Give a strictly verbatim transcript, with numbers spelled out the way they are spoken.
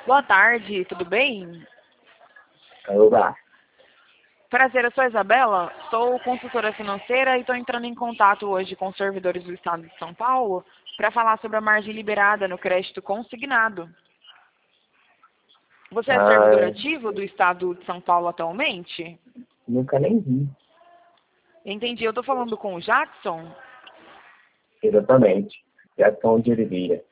Boa tarde, tudo bem? Olá. Prazer, eu sou a Isabela, sou consultora financeira e estou entrando em contato hoje com os servidores do Estado de São Paulo para falar sobre a margem liberada no crédito consignado. Você é servidor Ah, ativo do Estado de São Paulo atualmente? nunca nem vi. Entendi, eu estou falando com o Jackson? Exatamente. Jackson de Oliveira.